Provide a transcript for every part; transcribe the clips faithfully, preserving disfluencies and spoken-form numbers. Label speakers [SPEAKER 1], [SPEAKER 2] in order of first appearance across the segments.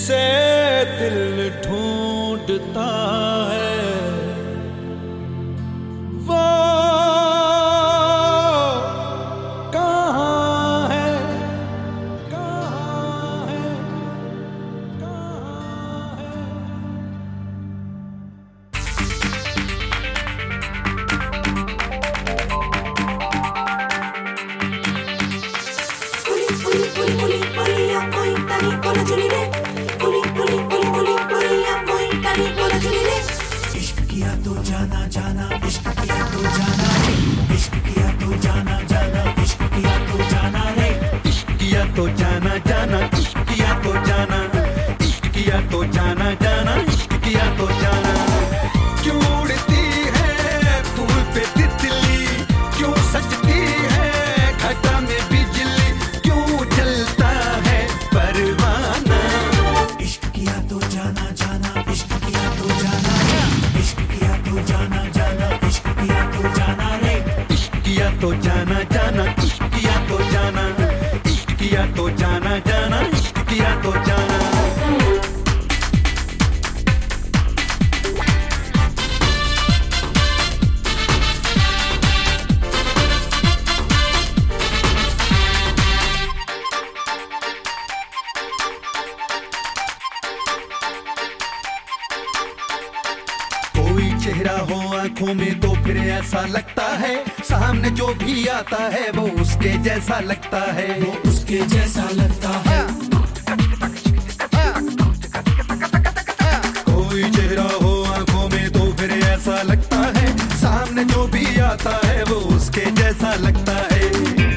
[SPEAKER 1] जिसे दिल ढूंढता है वो कहाँ है, कहाँ है, कहाँ है।
[SPEAKER 2] Puli puli puli puli puli ya koi tani kola chuli re. Puli puli puli puli puli ya koi tani kola chuli re. इश्क किया तो जाना जाना, इश्क किया तो जाना रे. इश्क किया तो जाना जाना, इश्क किया तो जाना रे.
[SPEAKER 1] इश्क किया तो जाना जाना, इश्क किया तो जाना, इश्क किया तो जाना जाना, इश्क किया तो जाना। क्यों उड़ती है फूल पे तितली, क्यों सजती है घटा में बिजली, क्यों जलता है परवाना।
[SPEAKER 2] इश्क किया तो जाना जाना, इश्क किया तो जाना रे. इश्क किया तो जाना जाना, इश्क किया तो जाना रे.
[SPEAKER 1] इश्क किया तो जाना जाना, इश्क किया तो जाना, इश्क किया तो जाना जाना, इश्क किया तो जाना। कोई चेहरा हो आंखों में तो फिर ऐसा लगता है सामने जो भी आता है वो उसके जैसा लगता है,
[SPEAKER 2] वो उसके जैसा लगता है.
[SPEAKER 1] कोई चेहरा हो आंखों में तो फिर ऐसा लगता है सामने जो भी आता है वो उसके जैसा लगता है।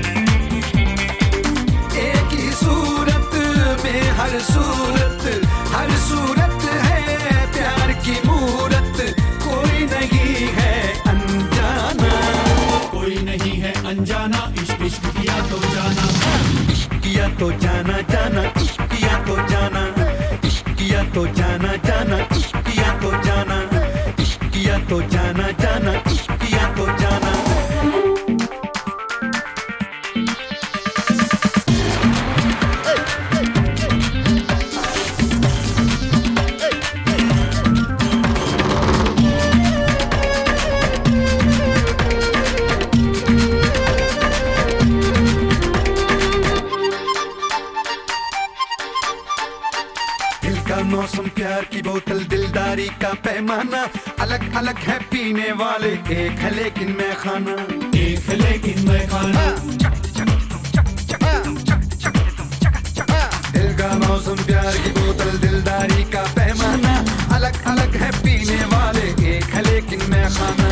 [SPEAKER 1] एक ही सूरत में हर सूरत, हर सूरत है प्यार की मूरत, कोई नहीं है अनजाना,
[SPEAKER 2] कोई नहीं है अनजाना. इश्क इश्क किया तो जाना.
[SPEAKER 1] इश्क किया तो जाना जाना, इश्क किया तो जाना, इश्क किया तो जाना जाना, इश्क किया तो जाना, इश्क किया तो जाना जाना, इश्क किया तो जाना। दिल का मौसम, प्यार की बोतल, दिलदारी का पैमाना, अलग अलग है पीने वाले, एक है लेकिन मैं खाना,
[SPEAKER 2] एक है लेकिन मैं खाना.
[SPEAKER 1] दिल का मौसम, प्यार की बोतल, दिलदारी का पैमाना, अलग अलग है पीने वाले, एक है लेकिन मैं खाना।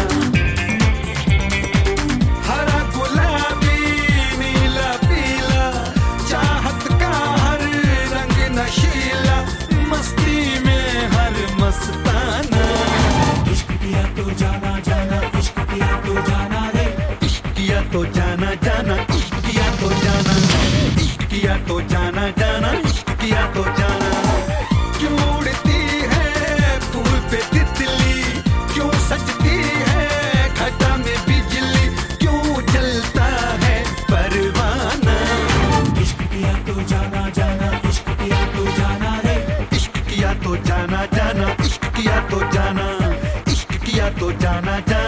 [SPEAKER 1] हरा गुलाबी नीला पीला, चाहत का हर रंग नशीला, मस्ती में हर मस्ताना।
[SPEAKER 2] इश्क किया तो जाना जाना, इश्क किया तो जाना रे.
[SPEAKER 1] इश्क किया तो जाना जाना, इश्क किया तो जाना, इश्क किया तो जाना जाना, इश्क किया तो जाना। क्यों उड़ती है फूल पे तितली, क्यों सजती है घटा में बिजली, क्यों जलता है परवाना।
[SPEAKER 2] इश्क किया तो जाना जाना, इश्क किया तो जाना रे.
[SPEAKER 1] इश्क किया तो जाना जाना, इश्क किया तो जाना, इश्क किया तो जाना जाना।